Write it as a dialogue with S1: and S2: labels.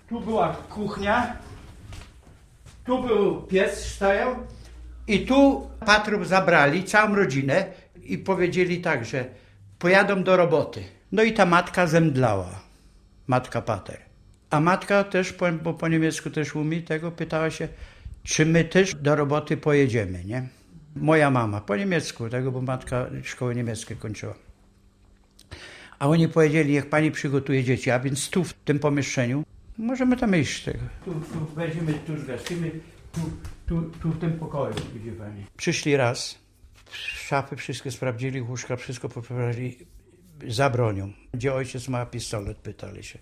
S1: Tu była kuchnia, tu był piec stajał i tu patrów zabrali całą rodzinę i powiedzieli tak, że pojadą do roboty. No i ta matka zemdlała, matka pater. A matka też, bo po niemiecku też umie, tego pytała się, czy my też do roboty pojedziemy, nie? Moja mama, po niemiecku, tego, bo matka szkołę niemiecką kończyła. A oni powiedzieli, jak pani przygotuje dzieci, a więc tu w tym pomieszczeniu, możemy tam iść tego. Tu weźmiemy, tu zgasimy, tu w tym pokoju, widzi pani. Przyszli raz, szafy wszystkie sprawdzili, łóżka, wszystko poprowadzili za bronią. Gdzie ojciec ma pistolet, pytali się.